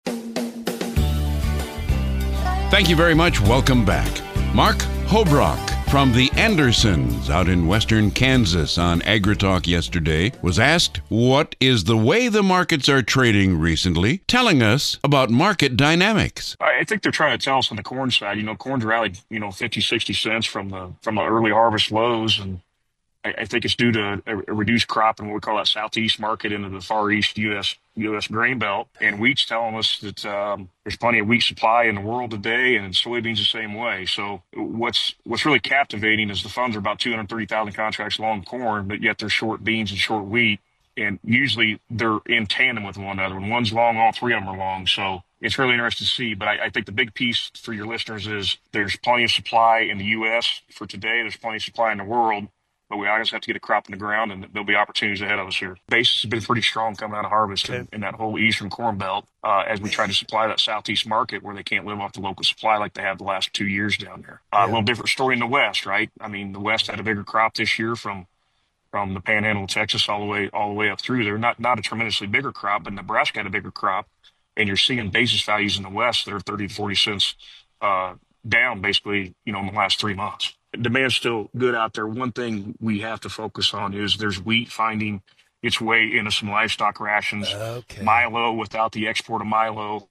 Thank you very much. Welcome back. Mark Hobrock from the Andersons out in western Kansas on AgriTalk yesterday was asked what is the way the markets are trading recently, telling us about market dynamics. I think they're trying to tell us on the corn side. Corn's rallied, 50, 60 cents from the early harvest lows. And I think it's due to a reduced crop in what we call that southeast market into the far east U.S. grain belt. And wheat's telling us that there's plenty of wheat supply in the world today, and soybeans the same way. So what's really captivating is the funds are about 230,000 contracts long corn, but yet they're short beans and short wheat. And usually they're in tandem with one another. When one's long, all three of them are long. So it's really interesting to see. But I think the big piece for your listeners is there's plenty of supply in the U.S. for today. There's plenty of supply in the world. But we always have to get a crop in the ground, and there'll be opportunities ahead of us here. Basis has been pretty strong coming out of harvest in that whole eastern corn belt as we try to supply that southeast market where they can't live off the local supply like they have the last 2 years down there. A little different story in the West, right? I mean, the West had a bigger crop this year from the Panhandle of Texas all the way up through there. Not a tremendously bigger crop, but Nebraska had a bigger crop, and you're seeing basis values in the West that are 30 to 40 cents down basically, in the last 3 months. Demand's still good out there. One thing we have to focus on is there's wheat finding its way into some livestock rations. Milo, without the export of Milo,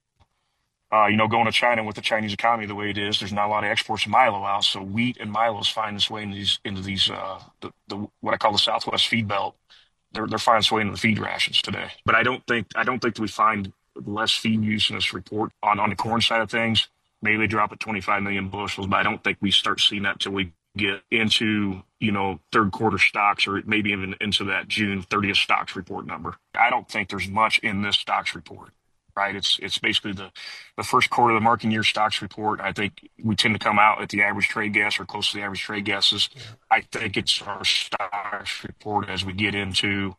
going to China with the Chinese economy the way it is, there's not a lot of exports of Milo out. So wheat and Milo is finding its way into these the what I call the Southwest feed belt. They're finding its way into the feed rations today. But I don't think that we find less feed use in this report on the corn side of things. Maybe they drop at 25 million bushels, but I don't think we start seeing that until we get into, third quarter stocks or maybe even into that June 30th stocks report number. I don't think there's much in this stocks report, right? It's basically the first quarter of the marketing year stocks report. I think we tend to come out at the average trade guess or close to the average trade guesses. I think it's our stocks report as we get into,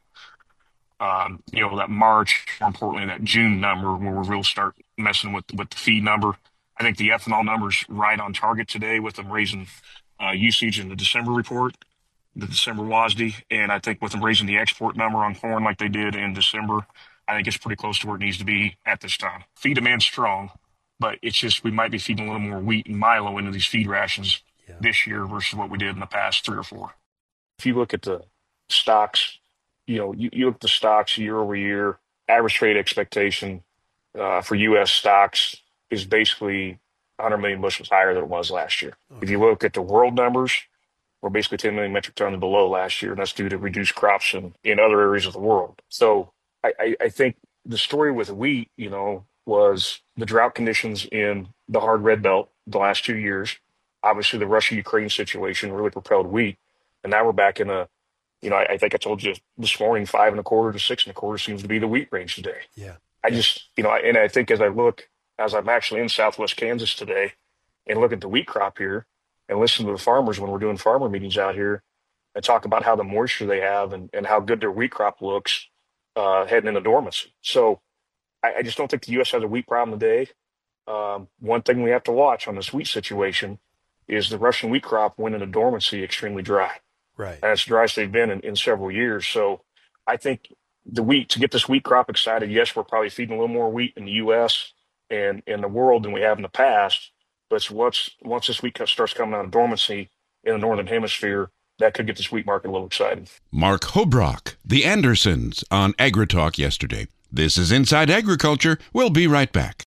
that March, more importantly, that June number where we'll really start messing with the feed number. I think the ethanol number's right on target today with them raising usage in the December report, the December WASDE, and I think with them raising the export number on corn like they did in December, I think it's pretty close to where it needs to be at this time. Feed demand's strong, but it's just we might be feeding a little more wheat and Milo into these feed rations this year versus what we did in the past 3 or 4. If you look at the stocks, you look at the stocks year over year, average trade expectation for U.S. stocks is basically 100 million bushels higher than it was last year. If you look at the world numbers, we're basically 10 million metric tons below last year, and that's due to reduced crops in other areas of the world. So I think the story with wheat, was the drought conditions in the hard red belt the last 2 years. Obviously, the Russia-Ukraine situation really propelled wheat, and now we're back in a, I think I told you this morning, 5.25 to 6.25 seems to be the wheat range today. Yeah. And I think as I'm actually in Southwest Kansas today and look at the wheat crop here and listen to the farmers when we're doing farmer meetings out here and talk about how the moisture they have and how good their wheat crop looks heading into dormancy. So I just don't think the U.S. has a wheat problem today. One thing we have to watch on this wheat situation is the Russian wheat crop went into dormancy extremely dry. Right. And it's the driest they've been in several years. So I think to get this wheat crop excited, yes, we're probably feeding a little more wheat in the U.S. and in the world than we have in the past. But once this wheat starts coming out of dormancy in the Northern Hemisphere, that could get this wheat market a little excited. Mark Hobrock, the Andersons on AgriTalk yesterday. This is Inside Agriculture. We'll be right back.